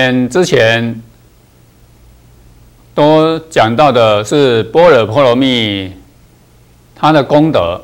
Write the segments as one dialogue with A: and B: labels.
A: 们之前都讲到的是般若波罗蜜它的功德，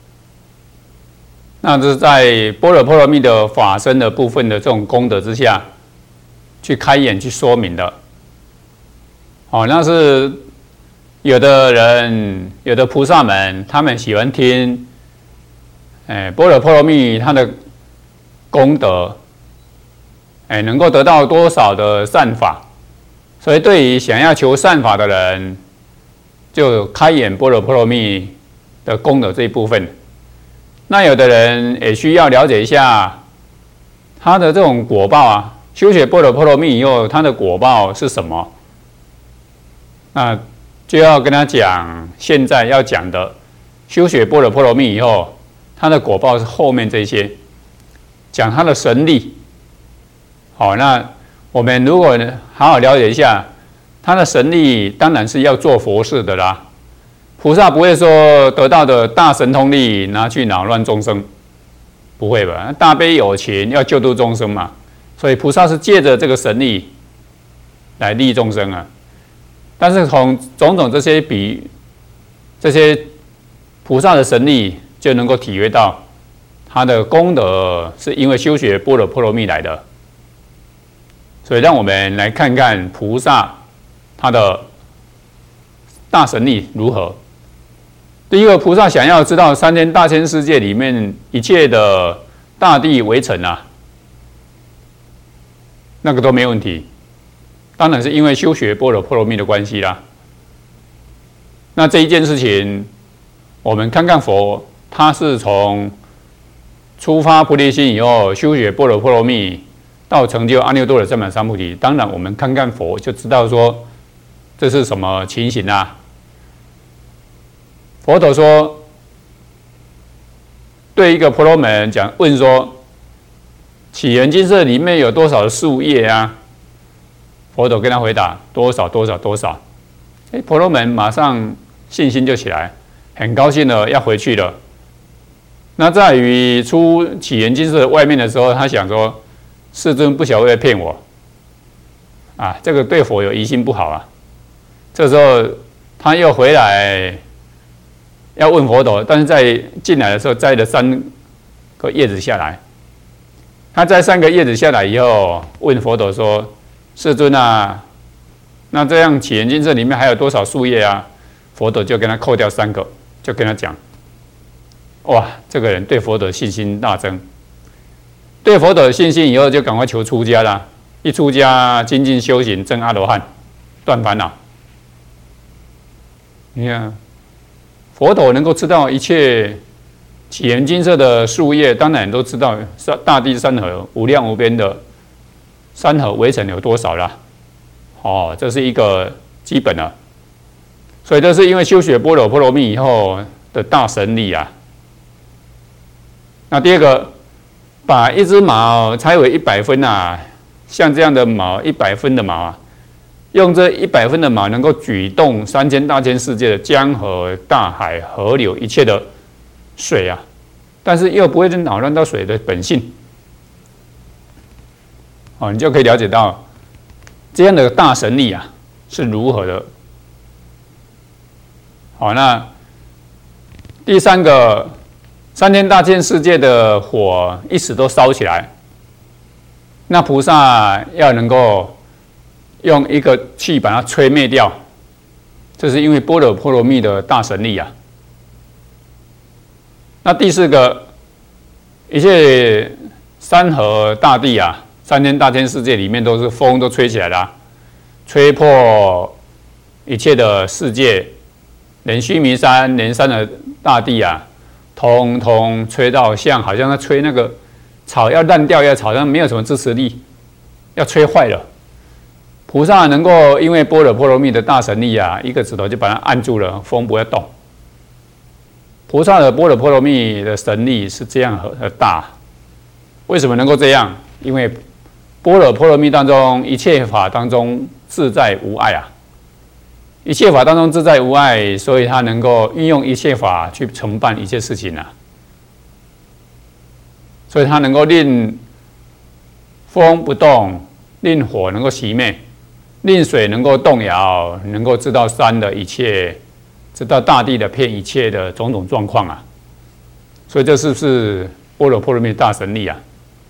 A: 那这是在般若波罗蜜的法身的部分的这种功德之下去开演去说明的。那是有的人有的菩萨们他们喜欢听般若波罗蜜它的功德能够得到多少的善法，所以对于想要求善法的人就开演般若波罗蜜的功德这一部分。那有的人也需要了解一下他的这种果报啊，修学般若波罗蜜以后他的果报是什么，那就要跟他讲现在要讲的修学般若波罗蜜以后他的果报是后面这些，讲他的神力。那我们如果好好了解一下他的神力，当然是要做佛事的啦。菩萨不会说得到的大神通力拿去扰乱众生，不会吧？大悲有情要救度众生嘛，所以菩萨是借着这个神力来利众生啊。但是从种种这些菩萨的神力，就能够体会到他的功德是因为修学般若波罗蜜来的。所以让我们来看看菩萨他的大神力如何。第一个，菩萨想要知道三千大千世界里面一切的大地围城啊，那个都没问题。当然是因为修学般若波罗蜜的关系啦。那这一件事情，我们看看佛，他是从出发菩提心以后，修学般若波罗蜜，到成就阿耨多罗三藐三菩提。当然，我们看看佛就知道说这是什么情形啊。佛陀说，对一个婆罗门问说，起源金色里面有多少的树叶啊？佛陀跟他回答多少多少多少。婆罗门马上信心就起来，很高兴的要回去了。那在于出起源金色外面的时候，他想说，世尊不晓得会骗我啊，这个对佛有疑心不好啊。这时候他又回来要问佛陀，但是在进来的时候摘了3个叶子下来。他摘3个叶子下来以后，问佛陀说：“世尊啊，那这样起源金色里面还有多少树叶啊？”佛陀就跟他扣掉3个，就跟他讲：“哇，这个人对佛陀信心大增，对佛陀的信心以后就赶快求出家啦。一出家精进修行，证阿罗汉，断烦恼。你看。”佛陀能够知道一切起源金色的树叶，当然都知道大地山河无量无边的山河围城有多少啦。这是一个基本的。所以这是因为修学般若波罗蜜以后的大神力啊。那第二个，把一只毛拆为100分啊，像这样的毛100分的毛啊。用这100分的毛能够举动3000大千世界的江河、大海、河流一切的水啊，但是又不会扰乱到水的本性。你就可以了解到这样的大神力啊是如何的。那第3个，3000大千世界的火一时都烧起来，那菩萨要能够用一个气把它吹灭掉，这是因为般若波罗蜜的大神力啊。那第4个，一切山河大地啊，3000大千世界里面都是风都吹起来了，吹破一切的世界，连须弥山、连山的大地啊，通通吹到好像在吹那个草要烂掉，草上没有什么支持力，要吹坏了。菩萨能够因为般若波罗蜜的大神力啊，一个指头就把它按住了，风不会动。菩萨的般若波罗蜜的神力是这样的大，为什么能够这样？因为般若波罗蜜当中一切法当中自在无碍啊，一切法当中自在无碍，所以他能够运用一切法去承办一切事情啊，所以他能够令风不动， 令火能够熄灭，令水能够动摇，能够知道山的一切，知道大地的遍一切的种种状况啊。所以这是不是般若波罗蜜大神力啊？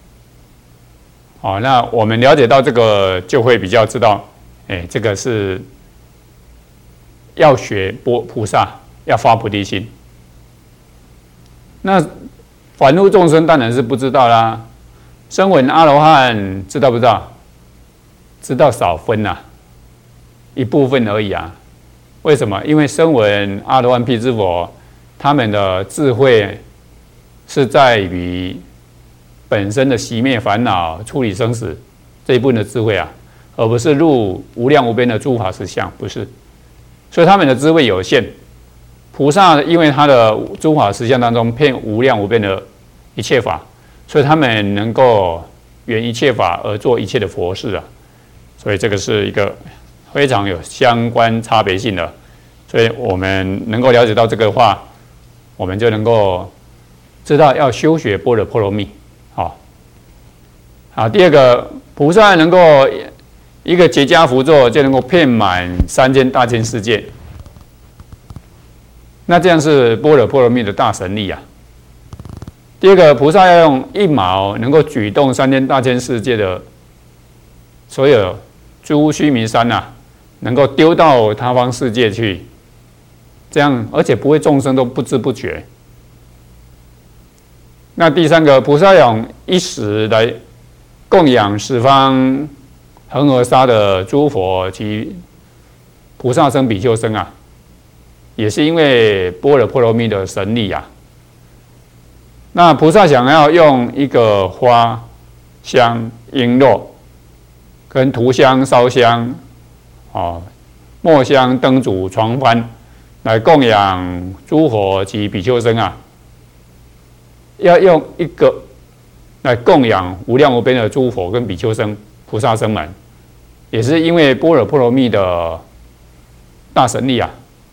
A: 那我们了解到这个，就会比较知道，这个是要学菩萨，要发菩提心。那凡夫众生当然是不知道啦。声闻阿罗汉知道不知道？知道少分啊，一部分而已啊。为什么？因为声闻阿罗汉辟支佛，他们的智慧是在于本身的熄灭烦恼、处理生死这一部分的智慧啊，而不是入无量无边的诸法实相，不是。所以他们的智慧有限。菩萨因为他的诸法实相当中遍无量无边的一切法，所以他们能够圆一切法而做一切的佛事啊。所以这个是一个非常有相关差别性的。所以我们能够了解到这个话，我们就能够知道要修学般若波罗蜜。好，第二个，菩萨能够一个结跏趺坐就能够遍满3000大千世界，那这样是般若波罗蜜的大神力啊。第二个，菩萨要用一毛能够举动3000大千世界的所有诸须弥山啊，能够丢到他方世界去，这样而且不会众生都不知不觉。那第三个，菩萨用一时来供养十方恒河沙的诸佛及菩萨僧、比丘僧啊，也是因为般若波罗蜜的神力啊。那菩萨想要用一个花香、璎珞跟涂香、烧香、末香、灯烛、床幡来供养诸佛及比丘僧啊，要用一个来供养无量无边的诸佛跟比丘僧、菩萨僧们，也是因为般若波罗蜜的大神力啊。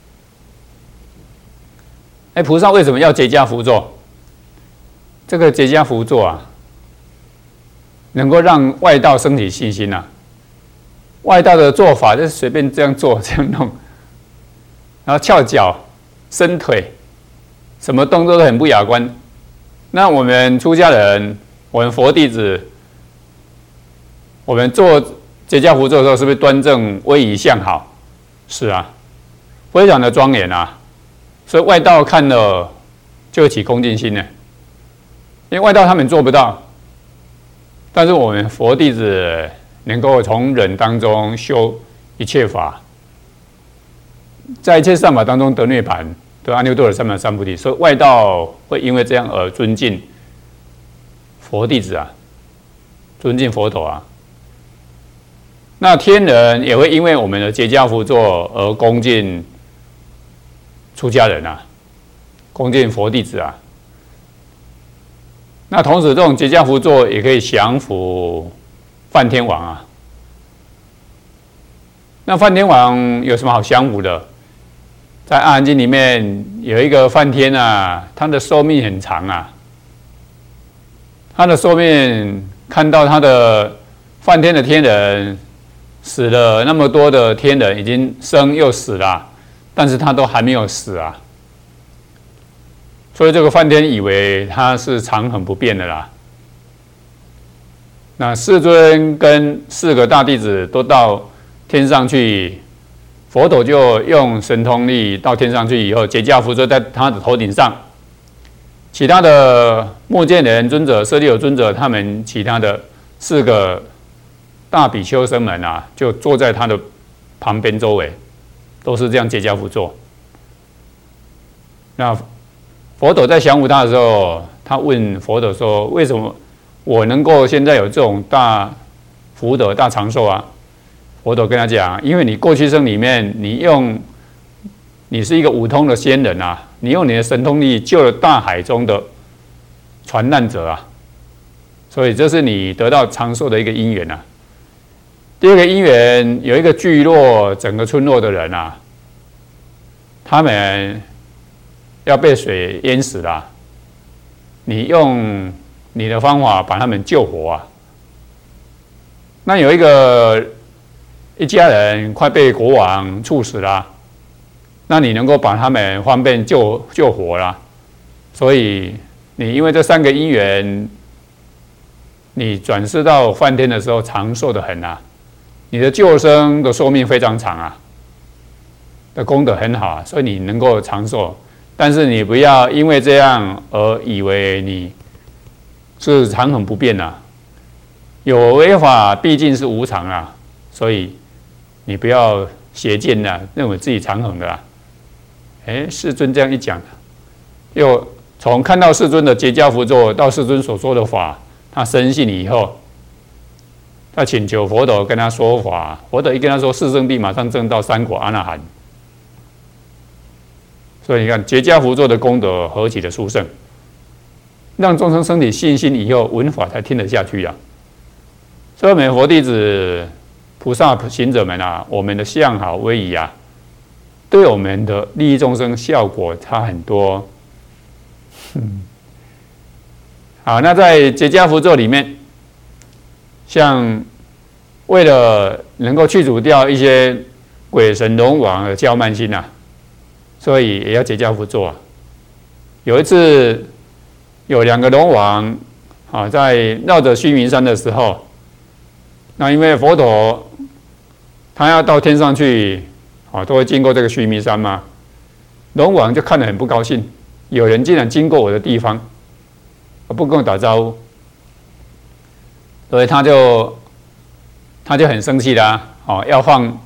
A: 菩萨为什么要结跏趺坐？这个结跏趺坐啊，能够让外道升起信心啊。外道的做法就是随便这样做、这样弄，然后翘脚、伸腿，什么动作都很不雅观。那我们出家人，我们佛弟子，我们做结跏趺坐的时候，是不是端正、威仪、相好？是啊，非常的庄严啊。所以外道看了就会起恭敬心呢，因为外道他们做不到，但是我们佛弟子能够从忍当中修一切法，在一切善法当中得涅槃，得阿耨多罗三藐三菩提。所以外道会因为这样而尊敬佛弟子啊，尊敬佛陀啊。那天人也会因为我们的结跏趺坐而恭敬出家人啊，恭敬佛弟子啊。那同时，这种结跏趺坐也可以降服梵天王啊。那梵天王有什么好降服的？在《阿含经》里面有一个梵天啊，他的寿命很长啊。他的寿命，看到他的梵天的天人死了那么多的天人，已经生又死了，但是他都还没有死啊。所以这个梵天以为他是长恒不变的啦。那世尊跟4个大弟子都到天上去，佛陀就用神通力到天上去以后，结跏趺坐在他的头顶上。其他的目犍连尊者、舍利弗尊者，他们其他的4个大比丘僧们啊，就坐在他的旁边周围，都是这样结跏趺坐。那佛陀在降服他的时候，他问佛陀说：“为什么我能够现在有这种大福德、大长寿啊？”佛陀跟他讲：“因为你过去生里面，你是一个五通的仙人啊，你用你的神通力救了大海中的船难者啊，所以这是你得到长寿的一个因缘啊。”第二个因缘，有一个聚落，整个村落的人啊，他们要被水淹死了，你用你的方法把他们救活啊。 那有一家人快被国王处死了，那你能够把他们方便救活了，所以你因为这3个因缘，你转世到梵天的时候长寿的很啊，你的救生的寿命非常长啊，的功德很好啊，所以你能够长寿。但是你不要因为这样而以为你是长恒不变啊，有为法毕竟是无常啊，所以你不要邪见啊，认为自己长恒的啊。世尊这样一讲，又从看到世尊的结跏趺坐到世尊所说的法，他深信以后，他请求佛陀跟他说法，佛陀一跟他说，四圣谛马上证到3果阿那含。所以你看结跏趺坐的功德何其的殊胜，让众生生起信心以后，闻法才听得下去啊。所以我们佛弟子、菩萨行者们啊，我们的相好威仪啊，对我们的利益众生效果差很多。好，那在结跏趺坐里面，像为了能够去除掉一些鬼神龙王的骄慢心啊，所以也要结跏趺坐啊。有一次，有2个龙王啊，在绕着须弥山的时候，那因为佛陀他要到天上去啊，都会经过这个须弥山嘛，龙王就看得很不高兴，有人竟然经过我的地方，不跟我打招呼，所以他就很生气啦，要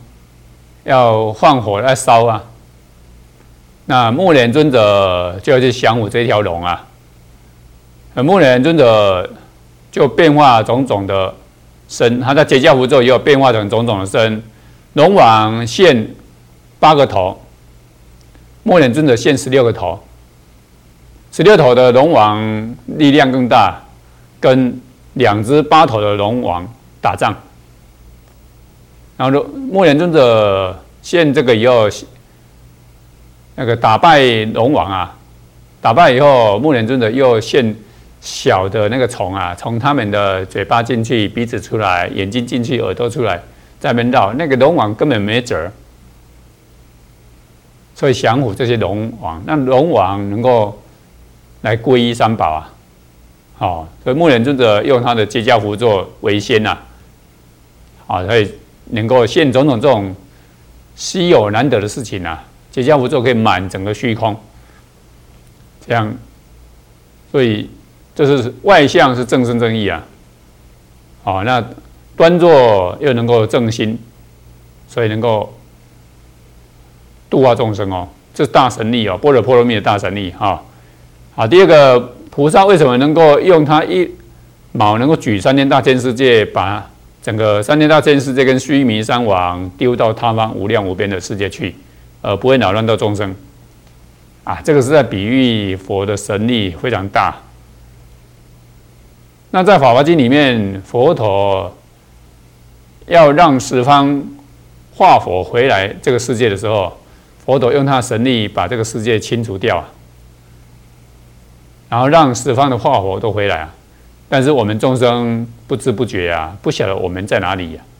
A: 放火来烧啊。那目连尊者就要去降伏这条龙啊，目连尊者就变化种种的身，他在结跏趺坐也有变化成种种的身，龙王现8个头，目连尊者现16个头，16头的龙王力量更大，跟2只8头的龙王打仗。然后目连尊者现这个以后，那个打败龙王啊，打败以后，目连尊者又现小的那个虫啊，从他们的嘴巴进去，鼻子出来，眼睛进去，耳朵出来，在那边绕，那个龙王根本没辙，所以降服这些龙王，让龙王能够来皈依三宝啊。所以目连尊者用他的结跏趺坐为先呐，所以能够现种种这种稀有难得的事情啊。结跏趺坐可以满整个虚空，这样，所以这是外相是正身正义啊。那端坐又能够正心，所以能够度化众生哦，这是大神力哦，般若波罗蜜的大神力哈。好，第二个菩萨为什么能够用他一毛能够举3千大千世界，把整个3千大千世界跟须弥山王丢到他方无量无边的世界去？不会扰乱到众生啊，这个是在比喻佛的神力非常大。那在《法华经》里面，佛陀要让十方化佛回来这个世界的时候，佛陀用他的神力把这个世界清除掉，然后让十方的化佛都回来啊。但是我们众生不知不觉啊，不晓得我们在哪里啊。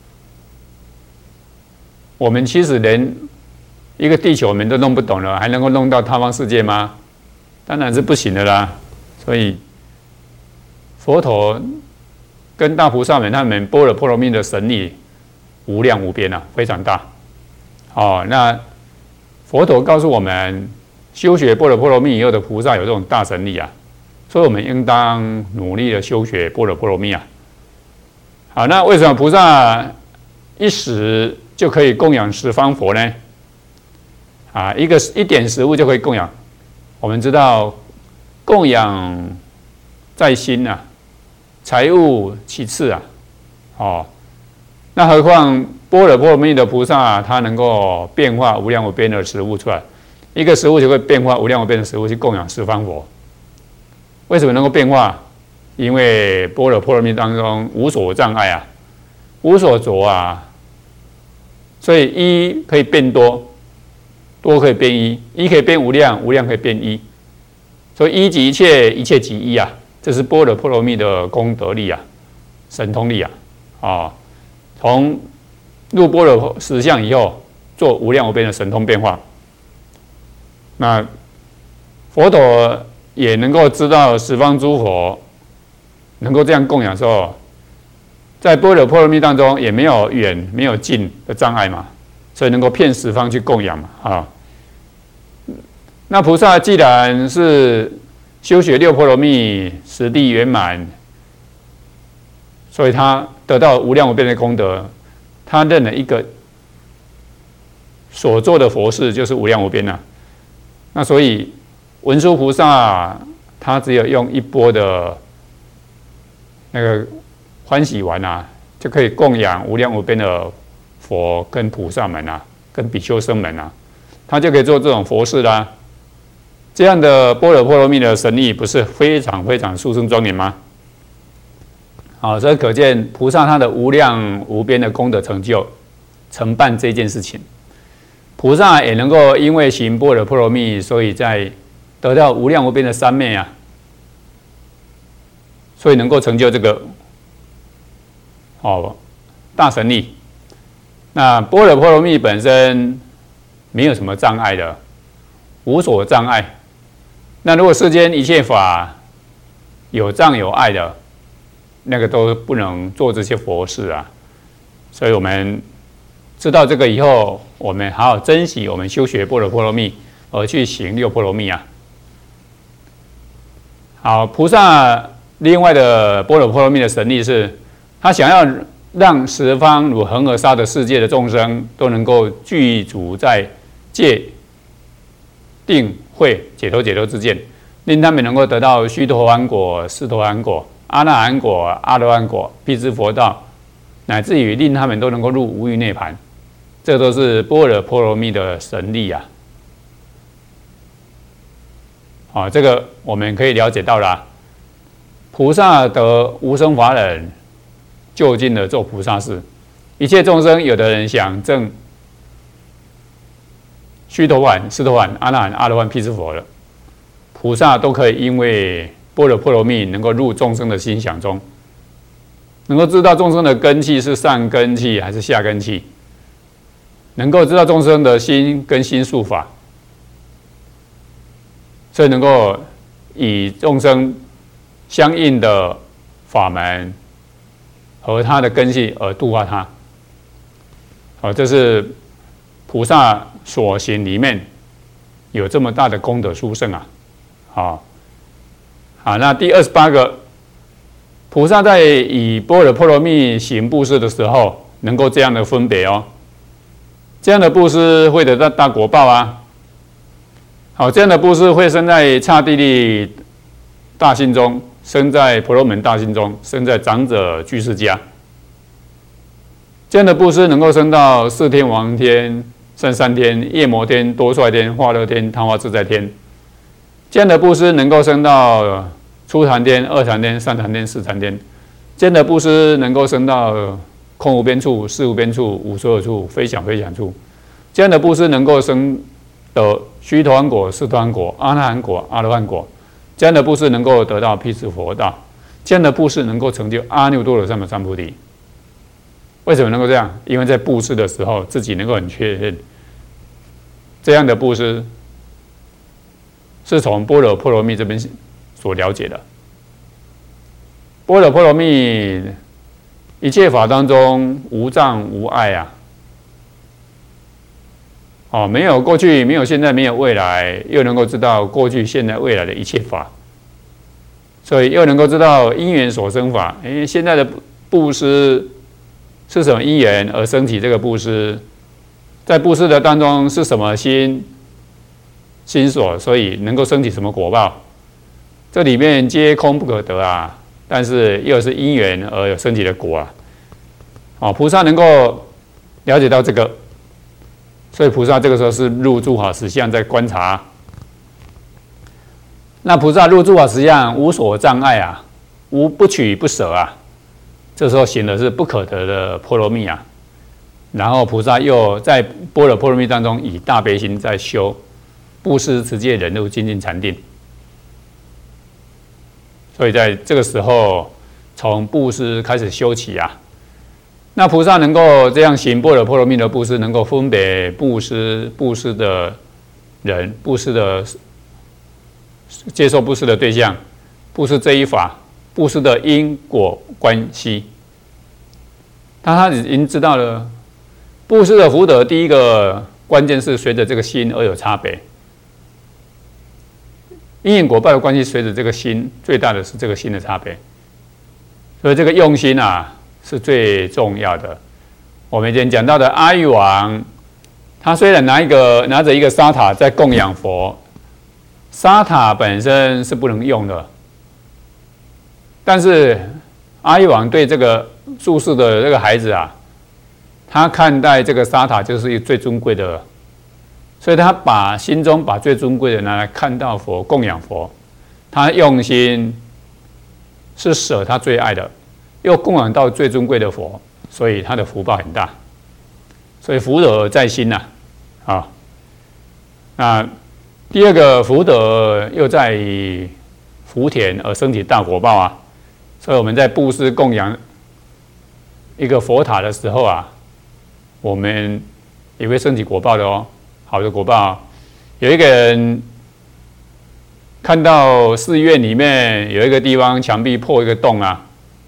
A: 我们其实连一个地球我们都弄不懂了，还能够弄到他方世界吗？当然是不行的啦。所以佛陀跟大菩萨们他们般若波罗蜜的神力无量无边啊，非常大。那佛陀告诉我们，修学般若波罗蜜以后的菩萨有这种大神力啊，所以我们应当努力的修学般若波罗蜜啊。好，那为什么菩萨一时就可以供养十方佛呢？一点食物就可以供养。我们知道供养在心啊，财物其次啊。那何况般若波罗蜜的菩萨，他能够变化无量无边的食物出来，一个食物就会变化无量无边的食物去供养十方佛。为什么能够变化？因为般若波罗蜜当中无所障碍啊，无所着啊，所以一可以变多。多可以变一，一可以变无量，无量可以变一，所以一即一切，一切即一啊，这是般若波罗蜜的功德力啊，神通力啊。 从入般若实相以后，做无量无边的神通变化。那佛陀也能够知道十方诸佛能够这样供养的时候，在般若波罗蜜当中也没有远没有近的障碍嘛，所以能够遍十方去供养嘛。啊，那菩萨既然是修学六波罗蜜，实地圆满，所以他得到无量无边的功德，他认了一个所做的佛事就是无量无边啊。那所以文殊菩萨他只有用一钵的那个欢喜丸啊，就可以供养无量无边的佛跟菩萨们啊，跟比丘僧们啊，他就可以做这种佛事啦。这样的般若波罗蜜的神力，不是非常非常殊胜庄严吗？好，所以可见菩萨他的无量无边的功德成就，承办这件事情。菩萨也能够因为行般若波罗蜜，所以在得到无量无边的三昧啊，所以能够成就这个大神力。那般若波罗蜜本身没有什么障碍的，无所障碍。那如果世间一切法有障有碍的，那个都不能做这些佛事啊。所以我们知道这个以后，我们好好珍惜我们修学般若波罗蜜，而去行六波罗蜜啊。好，菩萨另外的般若波罗蜜的神力是，他想要让十方如恒河沙的世界的众生都能够具足在戒、定、慧、解脱之见，令他们能够得到须陀洹果、斯陀含果、阿那含果、阿罗汉果、辟支佛道，乃至于令他们都能够入无余涅槃。这都是般若波罗蜜的神力啊！好，这个我们可以了解到啦。菩萨得无生法忍，就近的做菩萨事。一切众生，有的人想证须陀洹、斯陀含、阿那含、阿罗汉、辟支佛了，菩萨都可以因为般若波罗蜜能够入众生的心想中，能够知道众生的根器是上根器还是下根器，能够知道众生的心跟心术法，所以能够以众生相应的法门和他的根器而度化他。好，这是菩萨所行里面有这么大的功德殊胜啊！好，那第28个，菩萨在以般若波罗蜜行布施的时候，能够这样的分别哦。这样的布施会得到大果报啊！好，这样的布施会生在刹帝利大心中，生在婆罗门大心中，生在长者居士家。这样的布施能够升到四天王天、圣三天、夜摩天、多帅天、化乐天、贪花自在天。这样的布施能够升到初禅天、二禅天、三禅天、四禅天。这样的布施能够升到空无边处、事无边处、无所有处、非想非想处。这样的布施能够生得须陀洹果、斯陀含果、阿那含果、阿罗汉果。这样的布施能够得到辟支佛道。这样的布施能够成就阿耨多罗三藐三菩提。为什么能够这样？因为在布施的时候，自己能够很确认，这样的布施是从般若波罗蜜这边所了解的。般若波罗蜜，一切法当中无障无碍啊！没有过去，没有现在，没有未来，又能够知道过去、现在、未来的一切法，所以又能够知道因缘所生法。现在的布施是什么因缘而升起这个布施？在布施的当中是什么心所，所以能够升起什么果报？这里面皆空不可得啊！但是又是因缘而有升起的果啊！菩萨能够了解到这个，所以菩萨这个时候是入诸法实相在观察。那菩萨入诸法实相无所障碍啊，无不取不舍啊。这时候行的是不可得的波罗蜜啊，然后菩萨又在般若波罗蜜当中以大悲心在修布施、持戒、忍辱、精进、禅定，所以在这个时候从布施开始修起啊， 那菩萨能够这样行般若波罗蜜多布施，能够分别布施的人、布施的接受布施的对象、布施这一法、布施的因果关系。他已经知道了，布施的福德第一个关键是随着这个心而有差别。因缘果报的关系随着这个心，最大的是这个心的差别。所以这个用心啊是最重要的。我们以前讲到的阿育王，他虽然拿着一个沙塔在供养佛，沙塔本身是不能用的，但是阿育王对这个住世的这个孩子啊，他看待这个沙塔就是最尊贵的，所以他心中把最尊贵的拿来看到佛，供养佛，他用心是舍他最爱的，又供养到最尊贵的佛，所以他的福报很大。所以福德在心呐，那第二个福德又在于福田而升起大果报啊。所以我们在布施供养一个佛塔的时候啊，我们也会升起果报的哦，好的果报。有一个人看到寺院里面有一个地方墙壁破一个洞啊，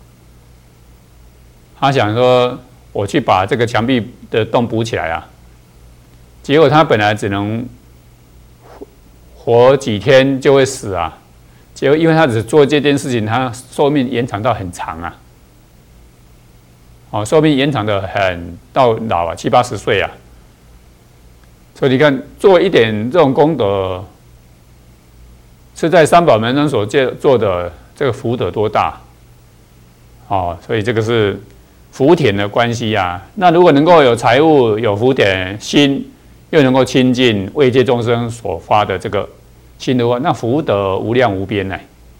A: 他想说我去把这个墙壁的洞补起来啊，结果他本来只能活几天就会死啊，结果因为他只做这件事情，他寿命延长到很长啊，寿命延长的很到老啊，70、80岁啊。所以你看，做一点这种功德，是在三宝门中所做的，这个福德多大？所以这个是福田的关系啊。那如果能够有财物、有福田心，又能够亲近为界众生所发的这个心的话，那福德无量无边呢。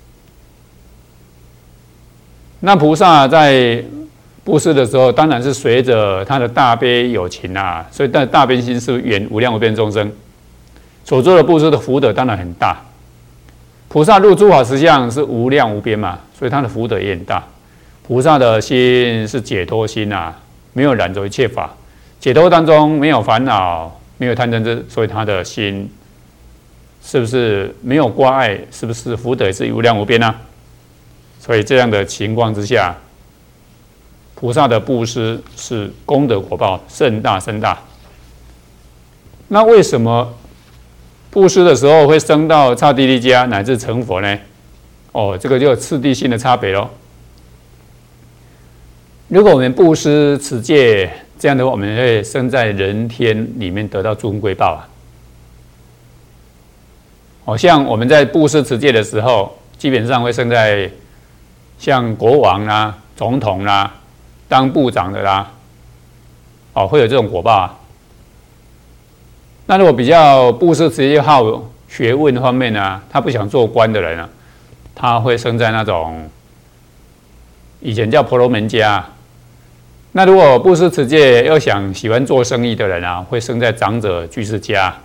A: 那菩萨在布施的时候，当然是随着他的大悲有情啊，所以大悲心是远无量无边众生所做的布施的福德当然很大。菩萨入诸法实相是无量无边嘛，所以他的福德也很大。菩萨的心是解脱心啊，没有染着一切法，解脱当中没有烦恼，没有贪嗔痴，所以他的心是不是没有挂碍？是不是福德也是无量无边啊？所以这样的情况之下，菩萨的布施是功德果报甚大甚大。那为什么布施的时候会升到刹帝利迦乃至成佛呢？这个就有次第性的差别咯。如果我们布施持戒，这样的话，我们会生在人天里面得到尊贵报啊。像我们在布施持戒的时候，基本上会生在像国王啦、总统啦、当部长的啦，会有这种果报啊。那如果比较布施持戒好学问方面呢，他不想做官的人啊，他会生在那种以前叫婆罗门家。那如果布施持戒又喜欢做生意的人啊，会生在长者居士家。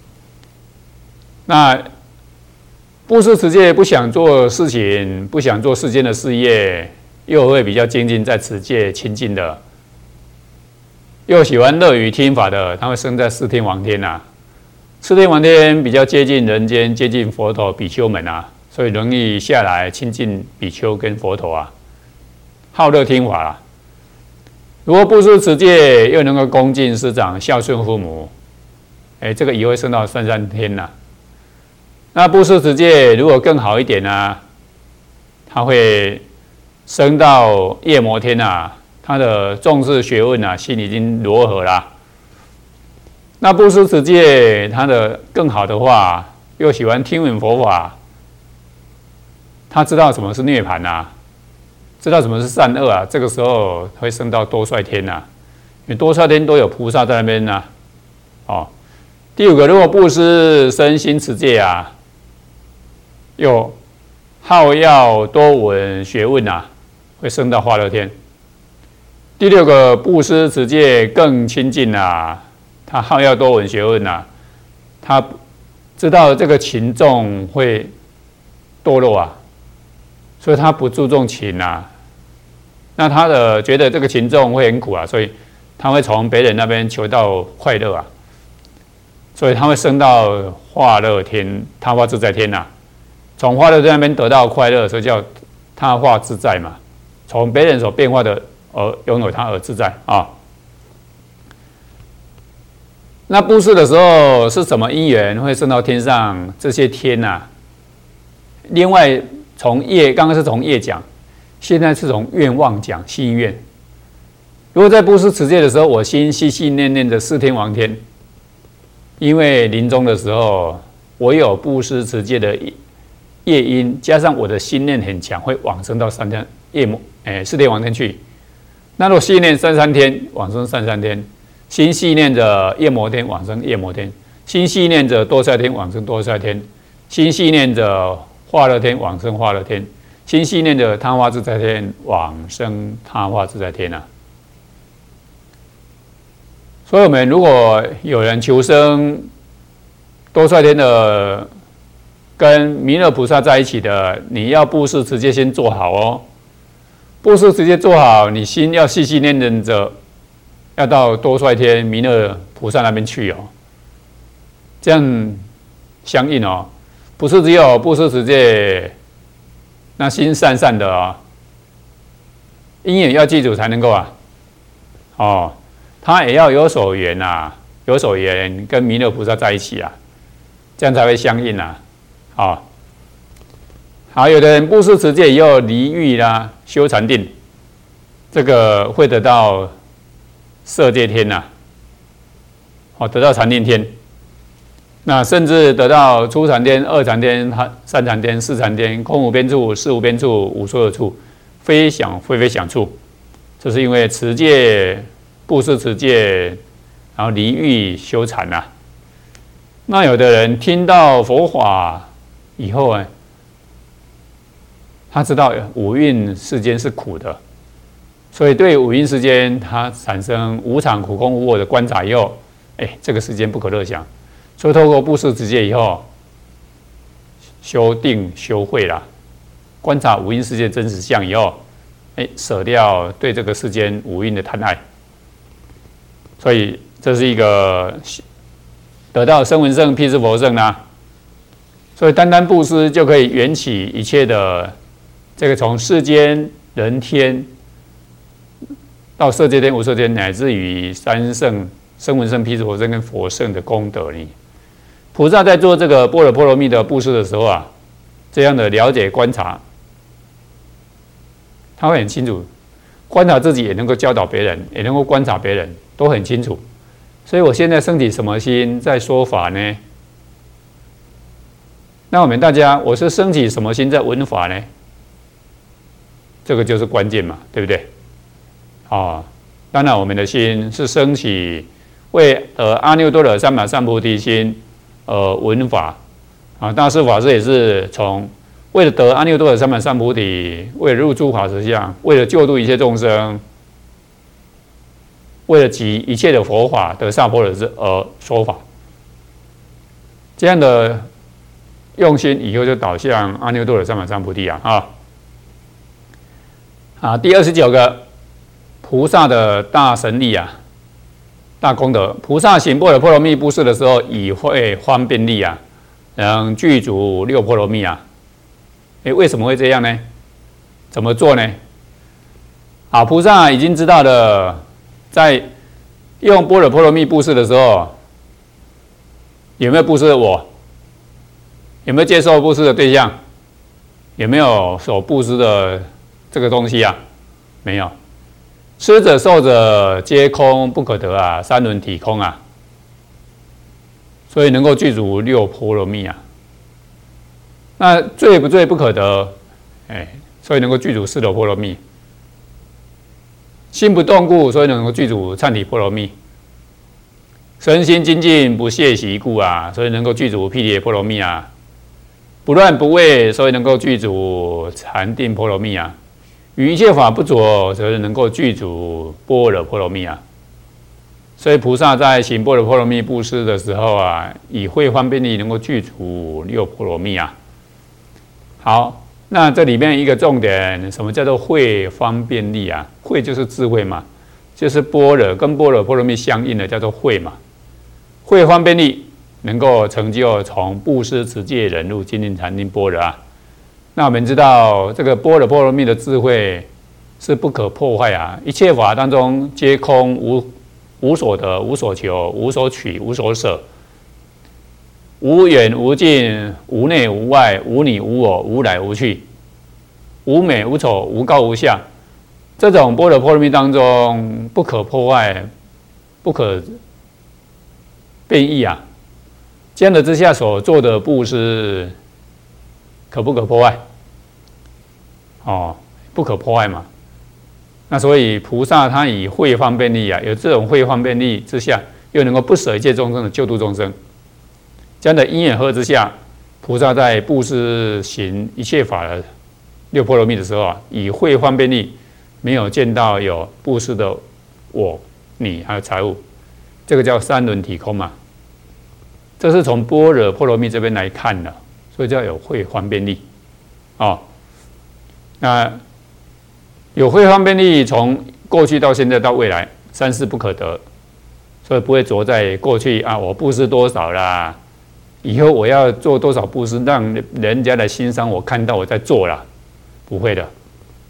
A: 那布施持戒不想做事情，不想做世间的事业，又会比较精进在持戒亲近的，又喜欢乐于听法的，他会生在四天王天啊。四天王天比较接近人间，接近佛陀比丘们啊，所以容易下来亲近比丘跟佛陀啊，好乐听法啊。如果布施持戒又能够恭敬师长、孝顺父母，这个也会升到三天呐。那布施持戒如果更好一点啊，他会升到夜摩天啊，他的重视学问啊，心已经柔和啦。那布施持戒他的更好的话，又喜欢听闻佛法，他知道什么是涅槃啊，知道什么是善恶啊，这个时候会升到多帅天啊，因为多帅天都有菩萨在那边啊。第五个，如果布施身心持戒啊，又好要多闻学问啊，会升到化乐天。第六个，布施持戒更亲近啊，他好要多闻学问啊，他知道这个情众会堕落啊，所以他不注重情啊， 那他觉得这个群众会很苦啊，所以他会从别人那边求到快乐啊，所以他会升到化乐天、他化自在天呐、从化乐天那边得到快乐，所以叫他化自在嘛。从别人所变化的而拥有他而自在啊。那布施的时候是什么因缘会升到天上这些天啊？另外从业，刚刚是从业讲，现在是从愿望讲，心愿。如果在布施持戒的时候，我心细细念念的四天王天，因为临终的时候，我有布施持戒的业因，加上我的心念很强，会往生到四天王天去。那如果细念33天，往生33天；心细念着夜摩天，往生夜摩天；心细念着多塞天，往生多塞天；心细念着化乐天，往生化乐天；心细念着他化自在天，往生他化自在天啊。所以，我们如果有人求生多塞天的，跟弥勒菩萨在一起的，你要布施持戒先做好哦。布施持戒做好，你心要细细念念着，要到多塞天弥勒菩萨那边去哦。这样相应哦，不是只有布施持戒，那心善善的啊、因缘要记住才能够啊，哦。他也要有所缘啊，有所缘跟弥勒菩萨在一起啊，这样才会相应啊。好，有的人布施持戒以后离欲啦，修禅定，这个会得到色界天呐，得到禅定天。那甚至得到初禅天、二禅天、三禅天、四禅天、空无边处、识无边处、无所有处、非想非想处，这是因为持戒。布施持戒，然后离欲修禅啊。那有的人听到佛法以后呢，他知道五蕴世间是苦的，所以对五蕴世间他产生无常、苦、空、无我的观察以后，这个世间不可乐想。所以透过布施持戒以后，修定修慧啦，观察五蕴世界真实相以后，舍掉对这个世间五蕴的贪爱。所以这是一个得到声闻乘、辟支佛乘啦。所以单单布施就可以缘起一切的这个从世间、人天到色界天、无色天，乃至于三乘、声闻乘、辟支佛乘跟佛乘的功德里。菩萨在做这个般若波罗蜜的布施的时候啊，这样的了解观察，他会很清楚，观察自己也能够教导别人，也能够观察别人。都很清楚，所以我现在升起什么心在说法呢？那我们大家，我是升起什么心在闻法呢？这个就是关键嘛，对不对？当然我们的心是升起为阿耨多罗三藐三菩提心闻法啊。大师法师也是从为了得阿耨多罗三藐三菩提，为了入诸法实相，为了救度一切众生。为了集一切的佛法得萨婆诃而说法，这样的用心以后就导向阿耨多罗三藐三菩提啊！第29个菩萨的大神力啊，大功德。菩萨行般若波罗蜜布施的时候，以会方便力啊，能具足六波罗蜜啊。为什么会这样呢？怎么做呢？菩萨已经知道了。在用般若波罗蜜布施的时候，有没有布施的我？有没有接受布施的对象？有没有所布施的这个东西啊？没有。施者受者皆空不可得啊，三轮体空啊，所以能够具足六波罗蜜啊。那罪不罪不可得，所以能够具足四流波罗蜜。心不动故，所以能够具足忏体波罗蜜；身心精进不懈习故啊，所以能够具足毗梨波罗蜜啊；不乱不畏，所以能够具足禅定波罗蜜啊；与一切法不着，所以能够具足般若波罗蜜啊。所以菩萨在行般若波罗蜜布施的时候啊，以慧方便力能够具足六波罗蜜啊。好， 那这里面一个重点，什么叫做慧方便利啊？慧就是智慧嘛，就是般若跟般若波罗蜜相应的叫做慧嘛。慧方便利能够成就从布施、持戒、忍辱、精进、禅定、般若啊。那我们知道这个般若波罗蜜的智慧是不可破坏啊，一切法当中皆空，无所得、无所求、无所取、无所舍。无远无近，无内无外，无你无我，无来无去，无美无丑，无高无下。这种般若波罗蜜当中不可破坏、不可变异啊，这样的之下所做的布施，可不可破坏？不可破坏嘛。那所以菩萨他以慧方便利啊，有这种慧方便利之下，又能够不舍一切众生的救度众生。这样的因缘合之下，菩萨在布施行一切法的六波罗蜜的时候啊，以慧方便利，没有见到有布施的我、你还有财物，这个叫三轮体空嘛。这是从般若波罗蜜这边来看的，所以叫有慧方便利那有慧方便利，从过去到现在到未来，三世不可得，所以不会着在过去啊，我布施多少啦。以后我要做多少布施，让人家来欣赏我，看到我在做啦，不会的，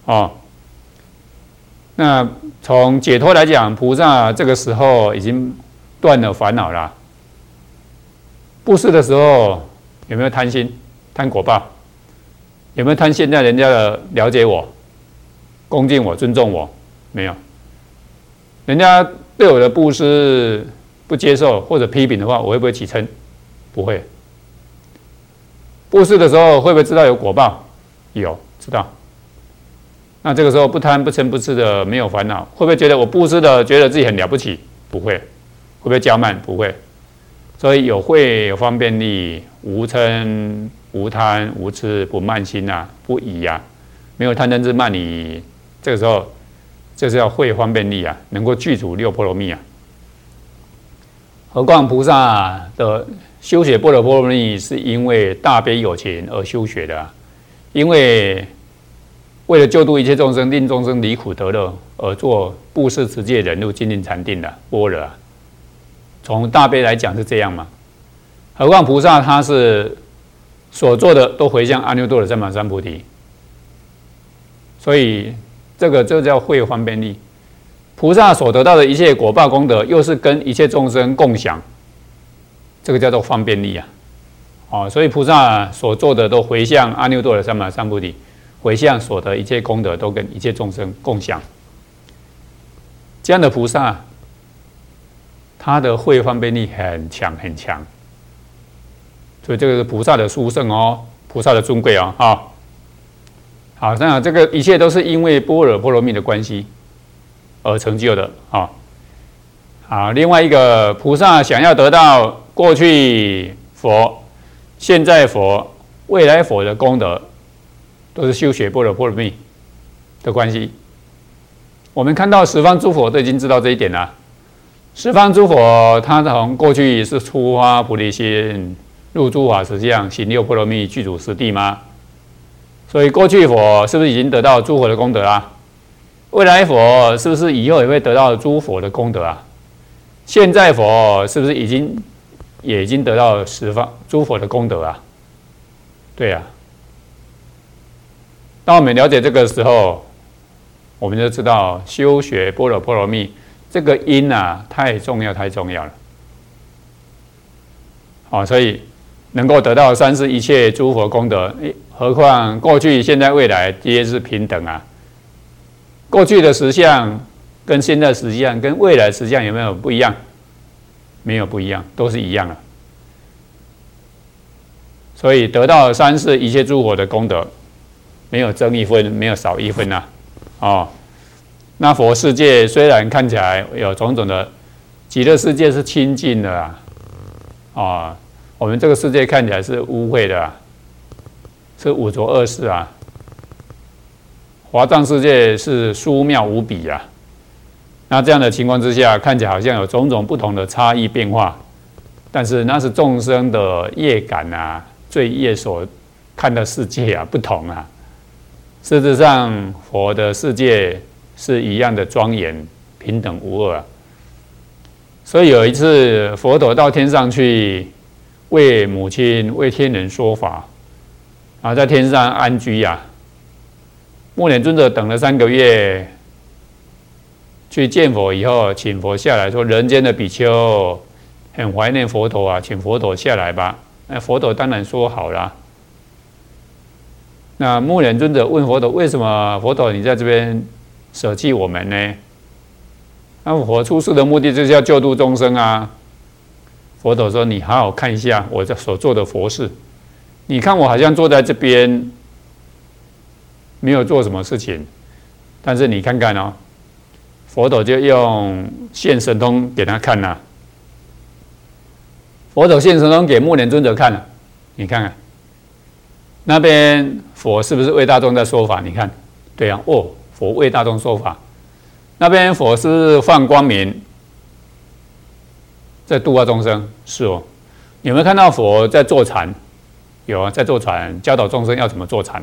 A: 那从解脱来讲，菩萨这个时候已经断了烦恼啦。布施的时候有没有贪心、贪果报？有没有贪现在人家的了解我、恭敬我、尊重我？没有。人家对我的布施不接受或者批评的话，我会不会起嗔？不会。布施的时候会不会知道有果报？有，知道。那这个时候不贪不嗔不痴的没有烦恼，会不会觉得我布施的觉得自己很了不起？不会。会不会骄慢？不会。所以有慧有方便利，无嗔无贪无痴，不慢心啊，不疑啊，没有贪嗔痴慢疑。这个时候，这是要慧方便利啊，能够具足六波罗蜜啊。何况菩萨的修学般若波罗蜜，是因为大悲有情而修学的因为为了救度一切众生，令众生离苦得乐，而做布施、持戒、忍辱、精进、禅定的般若从大悲来讲是这样嘛？何况菩萨他是所做的都回向阿耨多罗三藐三菩提，所以这叫慧方便利。菩萨所得到的一切果报功德，又是跟一切众生共享，这个叫做方便利所以菩萨所做的都回向阿耨多罗三藐三菩提，回向所得一切功德都跟一切众生共享。这样的菩萨，他的慧方便利很强很强，所以这个是菩萨的殊胜菩萨的尊贵好，那这个一切都是因为般若波罗蜜的关系而成就的好，另外一个菩萨想要得到过去佛、现在佛、未来佛的功德，都是修学般若波罗蜜的关系。我们看到十方诸佛都已经知道这一点了。十方诸佛他从过去是初发菩提心，入诸法实相，行六波罗蜜，具足十地吗？所以过去佛是不是已经得到诸佛的功德啊？未来佛是不是以后也会得到诸佛的功德啊？现在佛是不是也已经得到十方诸佛的功德啊？对啊。当我们了解这个时候，我们就知道修学般若波罗蜜这个因太重要太重要了。所以能够得到三世一切诸佛功德，何况过去、现在、未来皆是平等啊。过去的实相跟现在实相跟未来实相有没有不一样？没有不一样，都是一样的。所以得到三世一切诸佛的功德，没有增一分，没有少一分那佛世界虽然看起来有种种的极乐世界是清净的我们这个世界看起来是污秽的是五浊恶世华藏世界是殊妙无比那这样的情况之下，看起来好像有种种不同的差异变化，但是那是众生的业感罪业所看的世界不同事实上，佛的世界是一样的庄严、平等无二啊。所以有一次，佛陀到天上去为母亲、为天人说法，然后在天上安居啊。目连尊者等了3个月，去见佛以后，请佛下来说：“人间的比丘很怀念佛陀啊，请佛陀下来吧。”那佛陀当然说好了。那目连尊者问佛陀：“为什么佛陀你在这边舍弃我们呢？”那佛出世的目的就是要救度众生啊。佛陀说：“你好好看一下我所做的佛事，你看我好像坐在这边，没有做什么事情，但是你看看哦。”佛陀就用现神通给他看啊。佛陀现神通给目连尊者看了，你看看那边佛是不是为大众在说法？你看，对啊，哦，佛为大众说法。那边佛是不是放光明，在度化众生？是哦。有没有看到佛在坐禅？有啊，在坐禅，教导众生要怎么坐禅。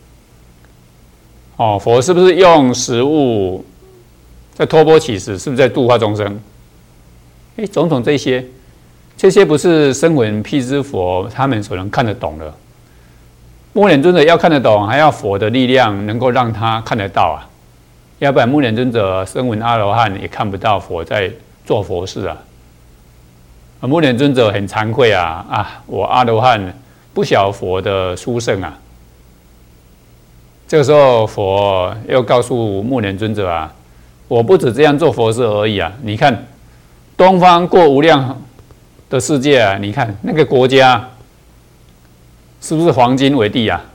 A: 哦，佛是不是用食物在托钵乞食？是不是在度化众生？种种这些不是声闻辟支佛他们所能看得懂的。目连尊者要看得懂，还要佛的力量能够让他看得到啊，要不然目连尊者声闻阿罗汉也看不到佛在做佛事啊。目连尊者很惭愧啊，我阿罗汉不晓佛的殊胜啊。这个时候佛又告诉目连尊者啊，我不止这样做佛事而已啊，你看东方过无量的世界啊，你看那个国家是不是黄金为地啊？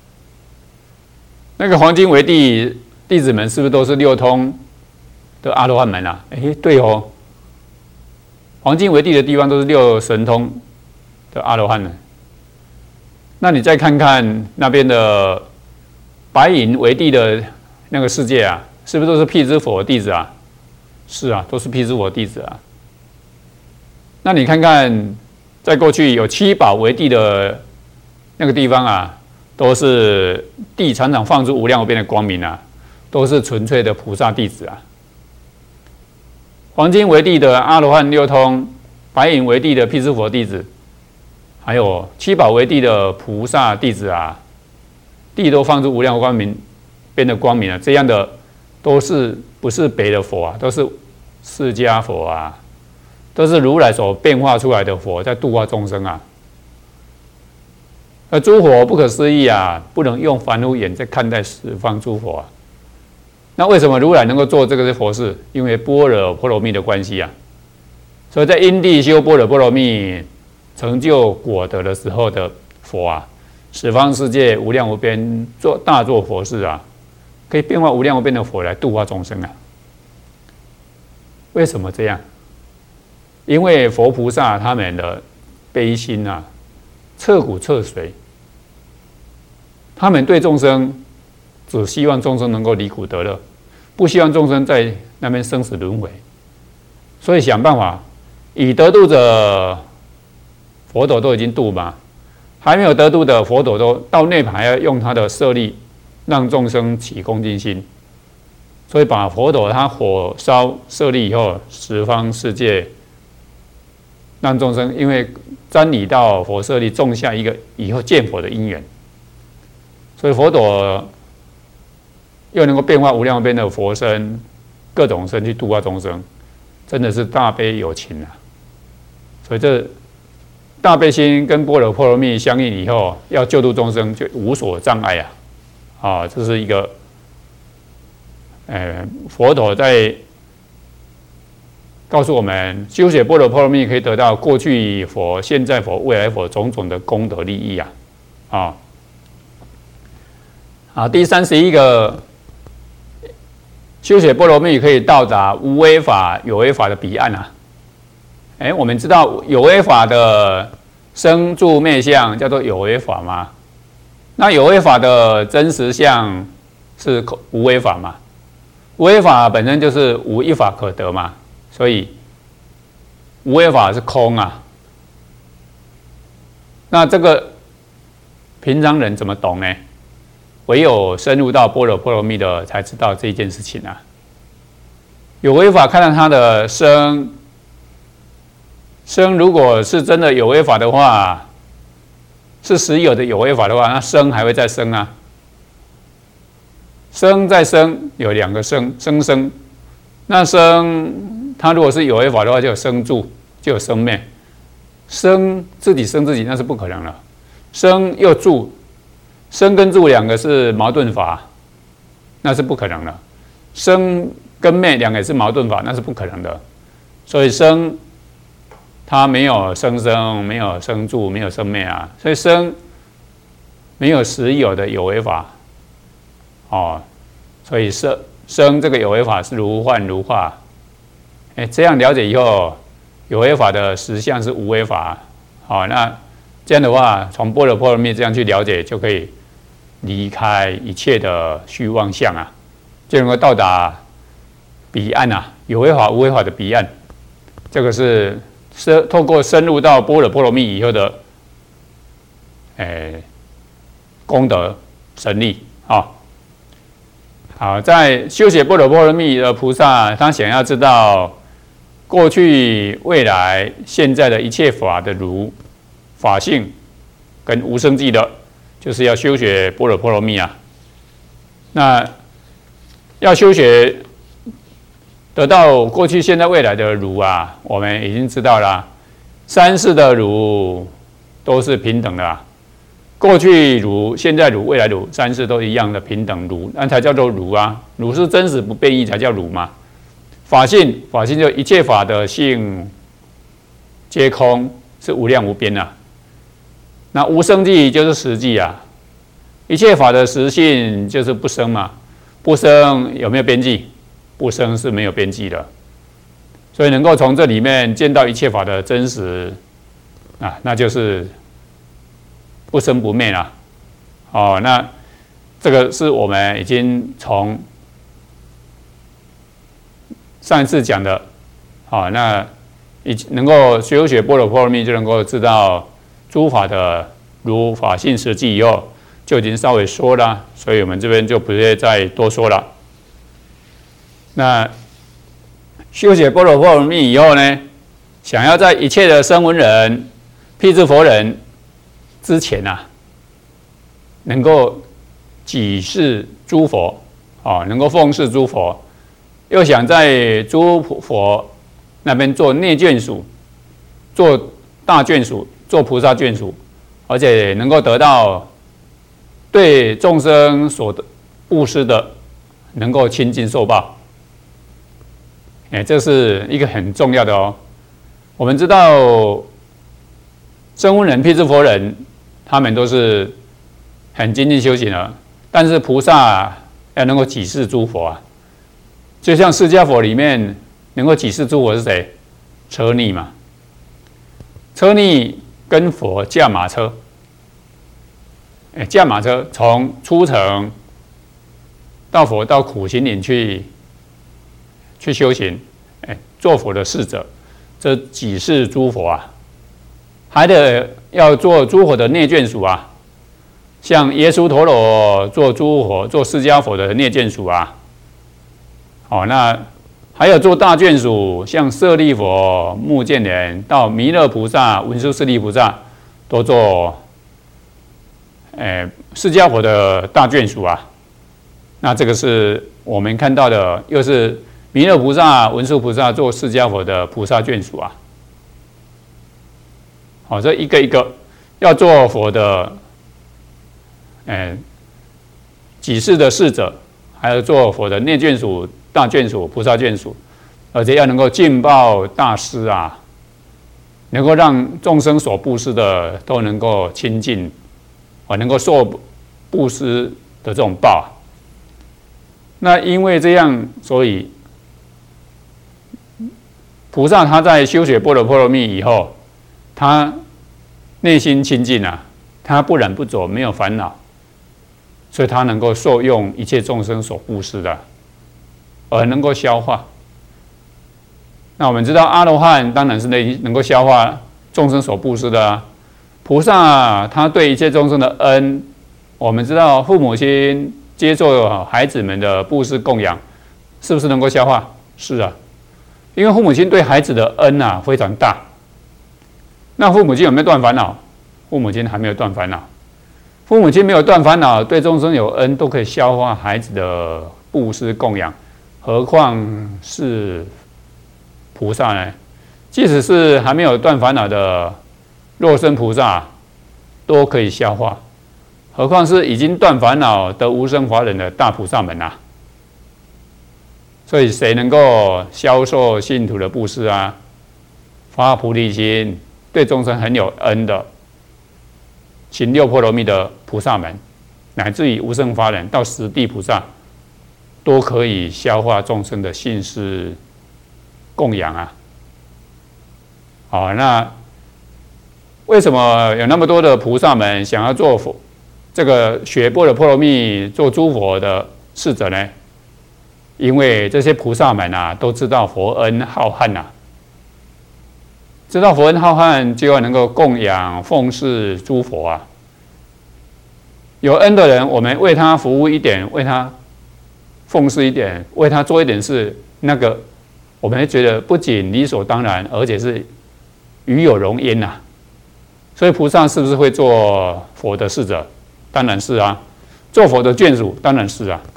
A: 那个黄金为地，弟子们是不是都是六通的阿罗汉门啊？对哦，黄金为地的地方都是六神通的阿罗汉呢。那你再看看那边的白银为地的那个世界啊，是不是都是辟支佛的弟子啊？是啊，都是辟支佛的弟子啊。那你看看，在过去有七宝为地的那个地方啊，都是地常常放出无量无边的光明啊，都是纯粹的菩萨弟子啊。黄金为地的阿罗汉六通，白银为地的辟支佛弟子，还有七宝为地的菩萨弟子啊，地都放出无量光明边的光明啊，这样的都是不是别的佛啊，都是释迦佛啊，都是如来所变化出来的佛，在度化众生啊。而诸佛不可思议啊，不能用凡夫眼在看待十方诸佛啊。那为什么如来能够做这个佛事？因为般若波罗蜜的关系啊。所以在因地修般若波罗蜜，成就果德的时候的佛啊，十方世界无量无边大做佛事啊，可以变化无量无边的佛来度化众生啊。为什么这样？因为佛菩萨他们的悲心啊，彻骨彻髓，他们对众生只希望众生能够离苦得乐，不希望众生在那边生死轮回，所以想办法已得度者，佛陀都已经度嘛，还没有得度的佛陀都到涅槃还要用他的舍利让众生起恭敬心，所以把佛陀他火烧舍利以后，十方世界让众生因为瞻礼到佛舍利，种下一个以后见佛的因缘，所以佛陀又能够变化无量无边的佛身，各种身去度化众生，真的是大悲有情啊！所以这大悲心跟般若波罗蜜相应以后，要救度众生就无所障碍啊！这是一个，佛陀在告诉我们，修学般若波罗蜜可以得到过去佛、现在佛、未来佛种种的功德利益啊！第31个，修学般若蜜可以到达无为法、有为法的彼岸啊！我们知道有为法的生住灭相叫做有为法嘛？那有为法的真实相是无为法嘛？无为法本身就是无一法可得嘛，所以无为法是空啊。那这个平常人怎么懂呢？ 唯有深入到般若波罗蜜的才知道这一件事情啊。有为法看到它的生，如果是真的有为法的话，是实有的有为法的话，那生还会再生啊。生再生有两个生，那生它如果是有为法的话，就有生住，就有生灭。生自己生自己那是不可能的，生又住，生跟住两个是矛盾法，那是不可能的。生跟灭两个也是矛盾法，那是不可能的。所以生它没有生，没有生住，没有生灭啊。所以生没有实有的有为法，所以生这个有为法是如幻如化。这样了解以后，有为法的实相是无为法。那这样的话，从般若波罗蜜这样去了解，就可以离开一切的虚妄相啊，就能够到达彼岸啊，有为法无为法的彼岸。这个是透过深入到般若波罗蜜以后的功德神力啊。好，在修学般若波罗蜜的菩萨，他想要知道过去、未来、现在的一切法的如法性跟无生寂的，就是要修学般若波罗蜜啊。那要修学得到过去、现在、未来的如啊，我们已经知道了，三世的如都是平等的啊。过去如、现在如、未来如，三世都一样的平等如，那才叫做如啊。如是真实不变异，才叫如嘛。法性就一切法的性皆空，是无量无边啊。那无生寂就是实际啊，一切法的实性就是不生嘛。不生有没有边际？不生是没有边际的。所以能够从这里面见到一切法的真实啊，那就是不生不灭啦。那这个是我们已经从上一次讲的，那能够修学般若波罗蜜，就能够知道诸法的如法性实际以后，就已经稍微说了，所以我们这边就不会再多说了。那修学般若波罗蜜以后呢，想要在一切的声闻人、辟支佛人之前啊，能够己视诸佛，能够奉事诸佛，又想在诸佛那边做内眷属，做大眷属，做菩萨眷属，而且能够得到对众生所布施的，能够亲近受报。这是一个很重要的哦。我们知道声闻人、辟支佛人，他们都是很精进修行的，但是菩萨要能够己视诸佛啊。就像释迦佛里面能够己视诸佛是谁？车尼嘛。车尼跟佛驾马车，驾马车从初层到佛到苦行岭去修行，做佛的侍者，这己视诸佛啊，还得要做诸佛的内眷属啊，像耶输陀罗做诸佛、做释迦佛的内眷属啊。那还有做大眷属，像舍利佛、目犍连到弥勒菩萨、文殊师利菩萨，都做释迦佛的大眷属啊。那这个是我们看到的，又是弥勒菩萨、文殊菩萨做释迦佛的菩萨眷属啊。这一个一个要做佛的，己视的侍者，还有做佛的内眷属、大眷属、菩萨眷属，而且要能够尽报大施啊，能够让众生所布施的都能够亲近，能够受布施的这种报。那因为这样，所以菩萨他在修学般若波罗蜜以后，他内心清净啊，他不染不着，没有烦恼，所以他能够受用一切众生所布施的，而能够消化。那我们知道阿罗汉当然是能够消化众生所布施的啊。菩萨他对一切众生的恩我们知道父母亲接受孩子们的布施供养，是不是能够消化？是啊，因为父母亲对孩子的恩啊非常大。那父母亲有没有断烦恼？父母亲还没有断烦恼。父母亲没有断烦恼，对众生有恩，都可以消化孩子的布施供养，何况是菩萨呢？即使是还没有断烦恼的肉身菩萨，都可以消化，何况是已经断烦恼得无生法忍的大菩萨们啊！所以，谁能够销售信徒的布施啊，发菩提心，对众生很有恩的，行六波罗蜜的菩萨们，乃至于无生法忍到十地菩萨，都可以消化众生的信施供养啊！好，那为什么有那么多的菩萨们想要做佛，这个学般若波罗蜜做诸佛的侍者呢？因为这些菩萨们啊，都知道佛恩浩瀚呐、知道佛恩浩瀚，就要能够供养奉事诸佛啊。有恩的人，我们为他服务一点，为他奉事一点，为他做一点事，那个我们会觉得不仅理所当然，而且是与有荣焉呐。所以菩萨是不是会做佛的侍者？当然是啊。做佛的眷属，当然是啊。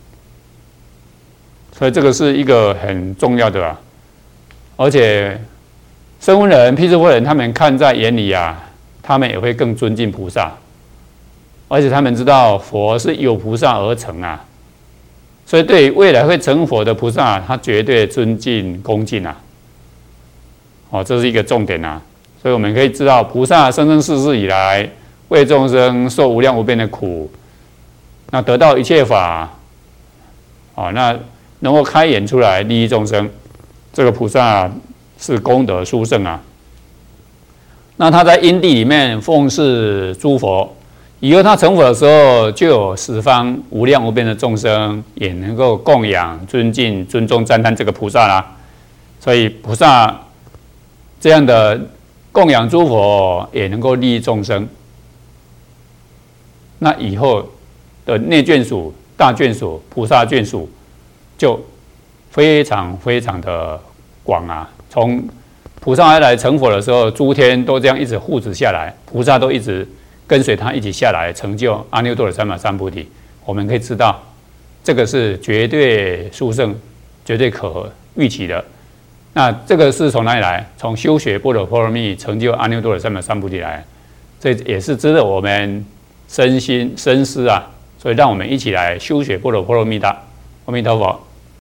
A: 所以这个是一个很重要的啊。而且声闻人、辟支佛人，他们看在眼里啊，他们也会更尊敬菩萨，而且他们知道佛是有菩萨而成啊。所以对于未来会成佛的菩萨，他绝对尊敬恭敬啊。这是一个重点啊。所以我们可以知道，菩萨生生世世以来为众生受无量无边的苦，那得到一切法，那能够开演出来利益众生，这个菩萨是功德殊胜啊。那他在因地里面奉事诸佛，以后他成佛的时候，就有十方无量无边的众生也能够供养、尊敬、尊重、赞叹这个菩萨啦。所以菩萨这样的供养诸佛，也能够利益众生。那以后的内眷属、大眷属、菩萨眷属，就非常非常的广啊。从菩萨来成佛的时候，诸天都这样一直护持下来，菩萨都一直跟随他一起下来，成就阿耨多罗三藐三菩提。我们可以知道，这个是绝对殊胜、绝对可预期的。那这个是从哪里来？从修学般若波罗蜜，成就阿耨多罗三藐三菩提来。这也是值得我们身心深思啊。所以让我们一起来修学般若波罗蜜的。阿弥陀佛。